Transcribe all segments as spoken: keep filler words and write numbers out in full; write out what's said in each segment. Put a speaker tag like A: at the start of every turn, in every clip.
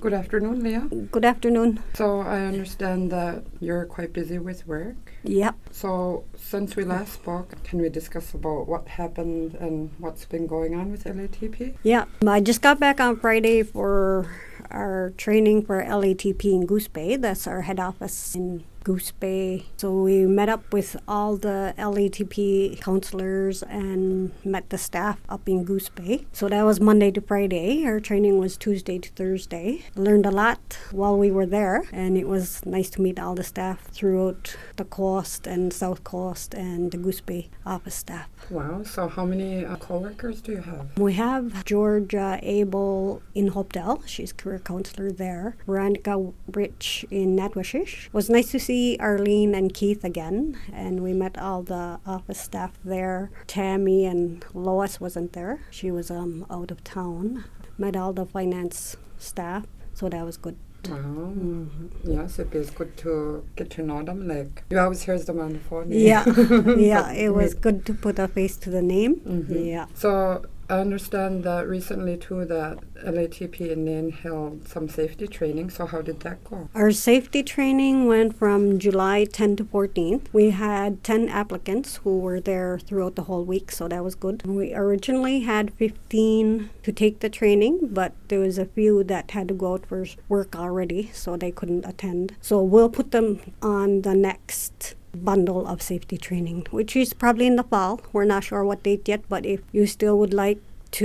A: Good afternoon, Leah.
B: Good afternoon.
A: So I understand that you're quite busy with work.
B: Yep.
A: So since we last spoke, can we discuss about what happened and what's been going on with L A T P?
B: Yeah. I just got back on Friday for our training for L A T P in Goose Bay. That's our head office in Goose Bay. So we met up with all the L A T P counselors and met the staff up in Goose Bay. So that was Monday to Friday. Our training was Tuesday to Thursday. Learned a lot while we were there, and it was nice to meet all the staff throughout the coast and South Coast and the Goose Bay office staff.
A: Wow. So how many uh, co-workers do you have?
B: We have Georgia Abel in Hopedale. She's career counselor there. Veronica Rich in Natwashish. It was nice to see Arlene and Keith again, and we met all the office staff there. Tammy and Lois wasn't there. She was um, out of town. Met all the finance staff, so that was good.
A: Wow.
B: Mm-hmm.
A: Yes, it is good to get to know them. Like, you always hear them on the phone.
B: Yeah, yeah, it was good to put a face to the name.
A: Mm-hmm.
B: Yeah.
A: So I understand that recently too that L A T P in Nain held some safety training. So how did that go?
B: Our safety training went from July tenth to fourteenth. We had ten applicants who were there throughout the whole week, so that was good. We originally had fifteen to take the training, but there was a few that had to go out for work already, so they couldn't attend. So we'll put them on the next bundle of safety training, which is probably in the fall. We're not sure what date yet, but if you still would like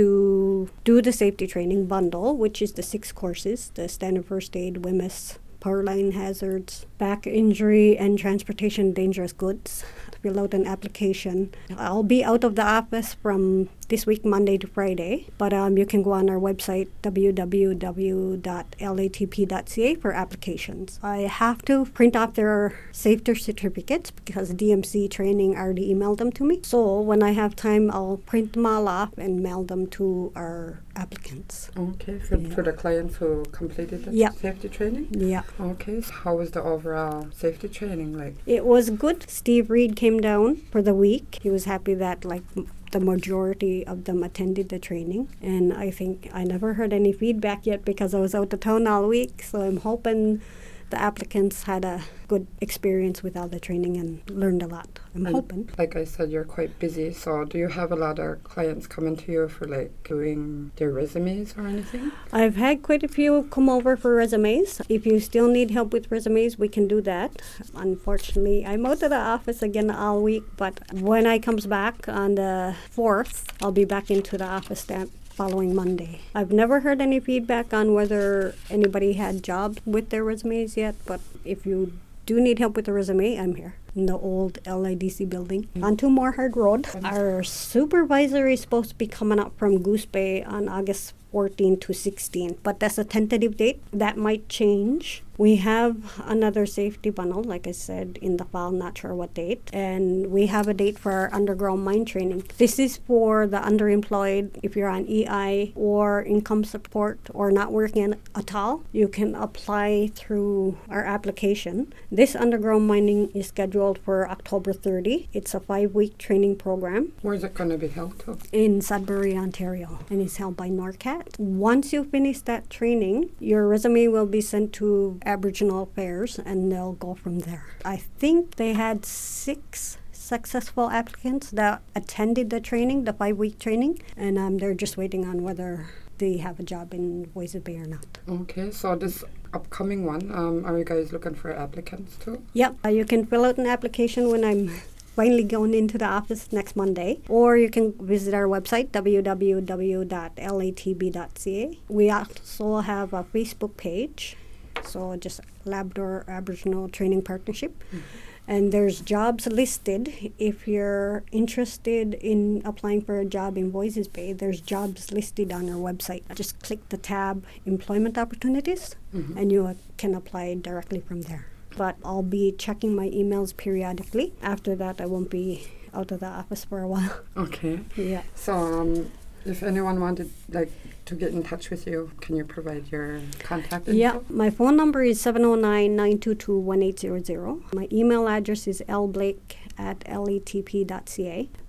B: to do the safety training bundle, which is the six courses, the standard first aid, W M I S, power line hazards, back injury, and transportation dangerous goods, fill out an application. I'll be out of the office from this week, Monday to Friday, but um, you can go on our website, w w w dot l a t p dot c a, for applications. I have to print off their safety certificates because D M C training already emailed them to me. So when I have time, I'll print them all off and mail them to our applicants.
A: Okay, for,
B: Yeah.
A: for the clients who completed the
B: Yeah.
A: safety training?
B: Yeah.
A: Okay, so how was the overall safety training like?
B: It was good. Steve Reed came down for the week. He was happy that like m- the majority of them attended the training. And I think I never heard any feedback yet because I was out of town all week. So I'm hoping the applicants had a good experience with all the training and learned a lot. I'm
A: And
B: hoping.
A: Like I said, you're quite busy. So do you have a lot of clients coming to you for like doing their resumes or anything?
B: I've had quite a few come over for resumes. If you still need help with resumes, we can do that. Unfortunately, I'm out of the office again all week, but when I comes back on the fourth, I'll be back into the office that following Monday. I've never heard any feedback on whether anybody had jobs with their resumes yet, but if you do need help with the resume, I'm here in the old L I D C building on Two Moorhead Road. Our supervisor is supposed to be coming up from Goose Bay on August fourteenth to sixteenth, but that's a tentative date. That might change. We have another safety bundle, like I said, in the fall, not sure what date. And we have a date for our underground mine training. This is for the underemployed. If you're on E I or income support or not working at all, you can apply through our application. This underground mining is scheduled for October thirtieth. It's a five-week training program
A: Where's it going to be held to?
B: in Sudbury, Ontario, and it's held by NORCAT. Once you finish that training, your resume will be sent to Aboriginal Affairs, and they'll go from there. I think they had six successful applicants that attended the training, the five-week training, and um, they're just waiting on whether they have a job in Voisey Bay or not.
A: Okay, so this upcoming one, um, are you guys looking for applicants too?
B: Yep, uh, you can fill out an application when I'm finally going into the office next Monday, or you can visit our website, w w w dot l a t b dot c a. We also have a Facebook page, so just Labrador Aboriginal Training Partnership. Mm-hmm. And there's jobs listed. If you're interested in applying for a job in Voisey Bay, there's jobs listed on our website. Just click the tab Employment Opportunities, mm-hmm. and you uh, can apply directly from there. But I'll be checking my emails periodically. After that, I won't be out of the office for a while.
A: Okay.
B: Yeah.
A: So um, if anyone wanted like to get in touch with you, can you provide your contact info?
B: Yeah, my phone number is seven oh nine, nine two two, one eight zero zero. My email address is l blake at l a t p dot c a.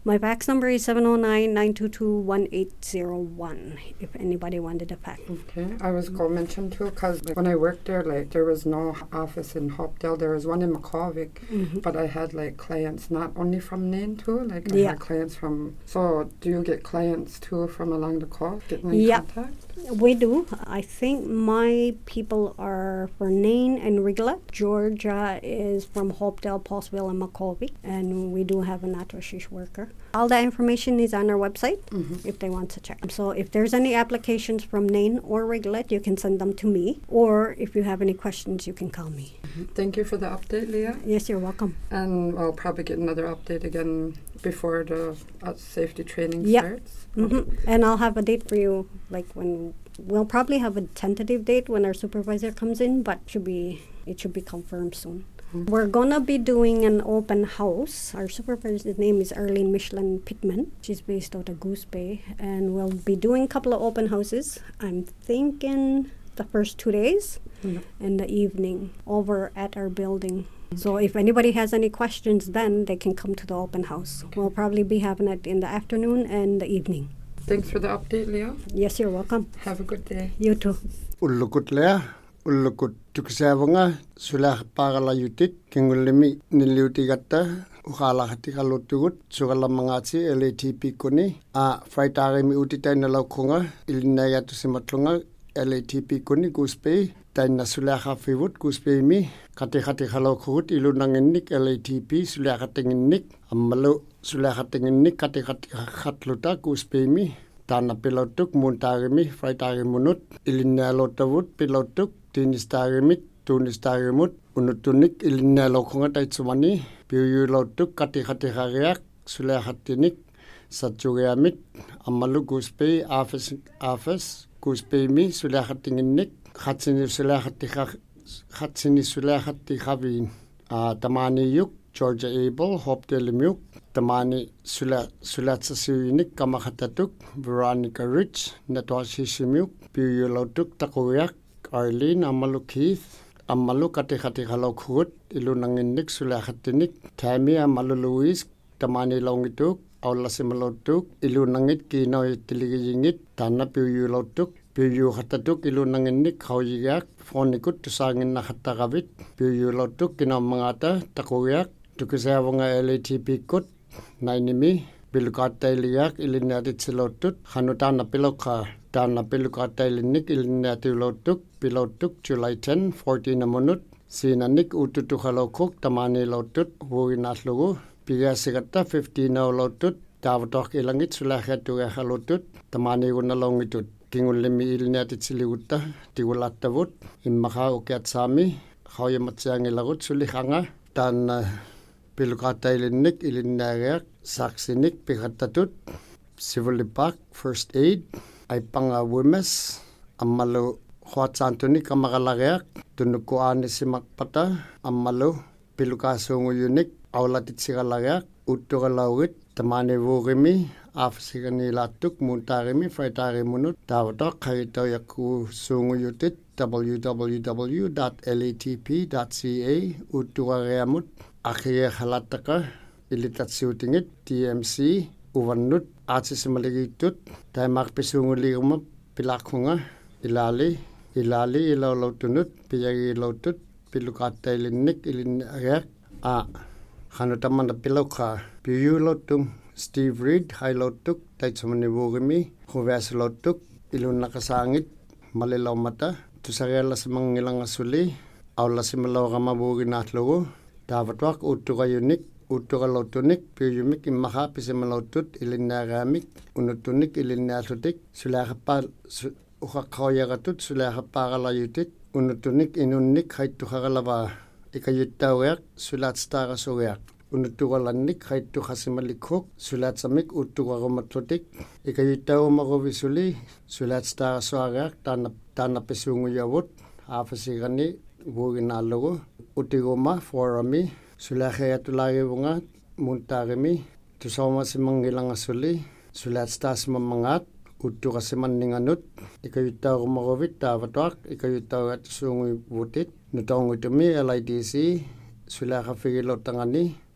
B: My fax number is seven oh nine, nine two two, one eight zero one if anybody wanted a fax.
A: Okay, I was going to mention too, because like, when I worked there, like there was no office in Hopedale. There was one in McCormick,
B: Mm-hmm.
A: but I had like clients not only from Nain too. Like I
B: Yeah.
A: had clients from. So do you get clients too from along the coast? Getting in
B: Yeah.
A: contact?
B: We do. I think my people are for Nain and Riglet. Georgia is from Hopedale, Paulsville, and McCormick, and we do have an Atrashish worker. All that information is on our website
A: Mm-hmm.
B: if they want to check. So if there's any applications from Nain or Riglet, you can send them to me. Or if you have any questions, you can call me.
A: Thank you for the update, Leah.
B: Yes, you're welcome.
A: And I'll probably get another update again before the uh, safety training
B: Yeah.
A: starts.
B: hmm And I'll have a date for you, like when we'll probably have a tentative date when our supervisor comes in, but should be it should be confirmed soon.
A: Mhm.
B: We're gonna be doing an open house. Our supervisor's name is Arlene Michelin Pittman. She's based out of Goose Bay, and we'll be doing a couple of open houses. I'm thinking the first two days
A: Mhm.
B: and the evening over at our building. So if anybody has any questions, then they can come to the open house. We'll probably be having it in the afternoon and the evening.
A: Thanks for the update, Leah.
B: Yes, you're welcome.
A: Have a good day.
B: You too.
C: Ullukut lea, ullukut tuksavanga, sulah pagala yutit, kingulimi niliutigata, ukala hatikalutugut, sugala mangati, L A T P kuni, a fraitari utita na laukunga, ilinaya tusimatlunga, L A T P kuni, Goose taina sulah hafivut, Goose mi, kati hati halaukuhut, ilunanginik, L A T P, sulah hatinginik, amalu, sulah hatinginik, kati hati hatluta, Goose mi, Tana pilotuk muntarimi fraitari munut ilinna lotavut pilotuk tinistarimit tunistarimut unutunik ilinna lokunga taitsumani piuyu lotuk kati hati hariak sulehatinik satsureamit amalu guspe afes afes guspe mi sulehatinginik hatsini sulehati hatsini sulehati havin tamani yuk Georgia Abel Hopedale Muk Tamani Sula Sulatsasinik Kamakatatuk Veronica Rich Natwashi Simuk Puyulotuk Takoyak Arlene Amalu Keith Amalu Katihati Halokut Ilunanginik Sulahatinik Tammy Amalu Louise Tamani Longituk Aula Simalotuk Ilunangit Kino Tiligingit Tana Puyulotuk Piyu hatatuk ilunanginik Hauyak Fonikut Tusangin Nahatagavit Puyulotuk Kino Mangata Takoyak Tukisavanga L A T P kut nainimi bilukata iliak ilinati silotut hanutana piloka tana pilukata ilinik ilinati lotuk pilotuk July tenth fourteen amunut sinanik ututu halokuk tamani lotut wuinaslugu pigasigata fifteen lotut tavatok ilangit sulahatu halotut tamani gunalongitut kingulimi ilinati siliguta tiwulatavut immaha ukiatsami hauyamatsiangilagut sulihanga tan Pilukata ilinik ilinagak saksinik pikatatut Sivolipak first aid ay pangawimes amalu huatsantuni kamakalagak tunukuan simakpata amalu pilukasungu yunik aulatit sikalagak utukalawit tamani wurimi afsigani latuk muntarimi fraitari munut tawatok karitaw yaku sungu yutit w w w dot l a t p dot c a utukareamut Akhirnya halataka ilitatsiutingit T M C uvanut atsisimaligitut taimak pisunguliruma pilakunga ilali ilali ilautunut piyagi lautut pilukata ilinik ilinayak a hanutaman piloka piyu lautung Steve Reed hai lautuk taitsumani wugimi huves lautuk ilunakasangit malilaw mata tusarela semangilang asuli aula simalaw kama buginatlogo Davatwak utuka unik, utuka lautunik, piyumik imaha pisimalautut ilinnaramik, unutunik ilinnaatutik, sulahapal ukakayagatut sulahaparalajutit, unutunik inunik haituharalava, ikayutawayak sulatstarasoyak, unutukalannik haituhasimalikok, sulatsamik utukaramatutik, ikayutawamarovisuli, sulatstarasoyak, tanapesunguyawut, afasigani, Wuginalogo, Utigoma, Forami, Sulahayatulagi bunga, Muntarimi, Tusoma simangilang asuli, Sulatstas mamangat, Utukasiman ninganut, Ikayutaw marovit, Tavatwak, Ikayutaw at sungi butit, Nutong utumi, L I D C, Sulahafigilo tangani,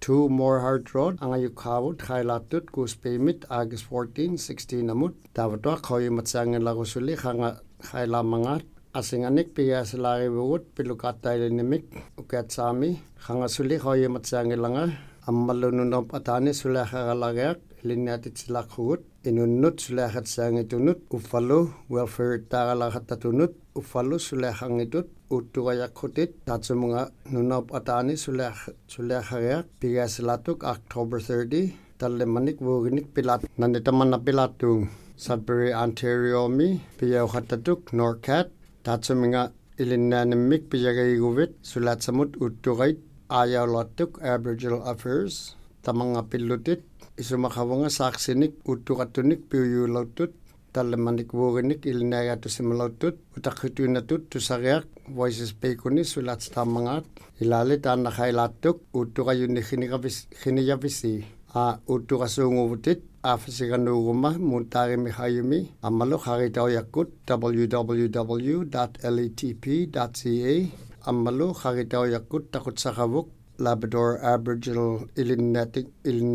C: two Moorheart Road, angayukawut, khailatut, kuspemit, August fourteen, sixteen amut. Davatwa, koyu matsangin lagusuli, hanga khailamangat. Asinganik piya selari wut pilukata ilinimik ukat sami hanga suli koyu matsangin langa. Ammalununop atani sulakha galagak ilinatit silakut. Inunut sulakhat sangitunut ufalu welfare tagalakatatunut ufalu sulakhangitut utugayakutit tatsumunga nunop atani sulakh sulakhagak piya selatuk October thirtieth talemanik wuginik pilat nanitaman na pilatung Sudbury Ontario mi piya khatatuk Norcat tatsumunga ilinanimik piya gayiguvit sulatsamut utugait ayawlatuk Aboriginal Affairs tamanga pilutit isumakawanga saksinik utukatunik piyulautut talemanik wuginik ilinayatu simalautut utakhutunatut tusagyak voices pekuni sulats tamangat ilali tanna khailatuk utukayuni khiniyavisi a utukasunguvutit afisiganuguma muntari mihayumi amalo kharitaw yakut w w w dot l e t p dot c a amalo kharitaw yakut takut sakavuk Labrador Aboriginal Ilinetic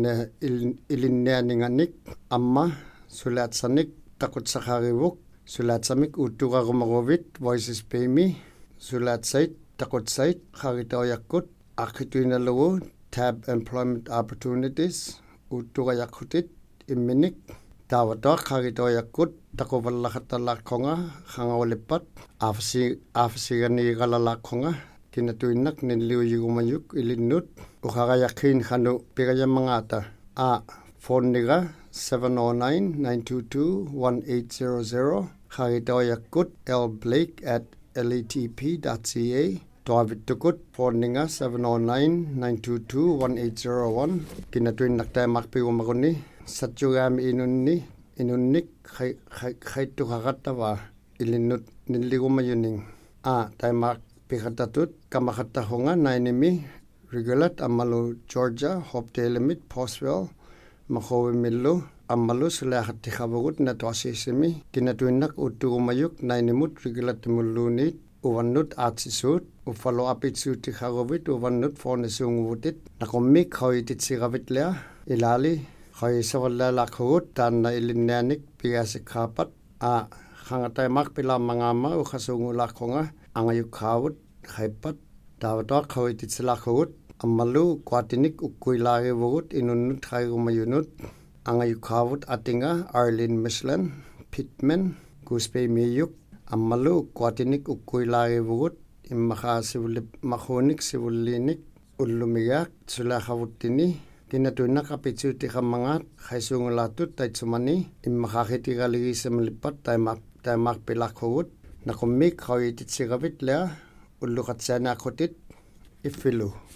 C: Ilineninganik Amma Sulatsanik Takut Sakharivuk Sulatsamik Utura Rumarovit Voices Pemi Sulatsait Takut Sait Haritaw Yakut Akituina Lawu Tab Employment Opportunities Utura Yakutit Iminik Tawatak Haritaw Yakut Takovalakatalakonga Hangawalipat Afsi Afsigani Galalakonga Kinatuinak niliw yumayuk ilinut ukakayakin khanu pigaya mangata a phone niga seven oh nine, nine two two, one eight zero zero kharitaw yakut l blake at l e t p dot c a Tawavitukut phone niga seven oh nine, nine two two, one eight zero one kinatuinak tay makpigumaguni satjugam inunni inunnik khay khay khay tukakatawa ilinut niligumayuning a tay mak Pikatatut kamakatahonga nainimi regulat amalu Georgia Hopedale limit Postville makowi milu amalu sulakhatikhabugut na tosisimi kinatuinak utugumayuk nainimut regulat mulunit uvanut atsisut ufalo apitsut tikhagovit uvanut fonesunguvutit nakomik hoitit sigavit lea ilali hoi sawalla lakhugut tanna ilinyanik piyasikhapat a khangatay makpila mangama ukhasungu lakhonga angayukawut khaipat tawatak khawitit silakhugut amalu kwatinik ukuilari wugut inunut khayumayunut angayukawut atinga Arlene Michelin Pittman Guspe Miyuk amalu kwatinik ukuilari wugut immakha sivulip makhonik sivulinik ulumiyak sulakhawutini kinatuinak apitsuti khamangat khaisungulatut taitsumani immakha khitigaligi semlipat taimak taimak pilakhugut nakumik khawitit sigavit lea ulukat sana khutit ifilu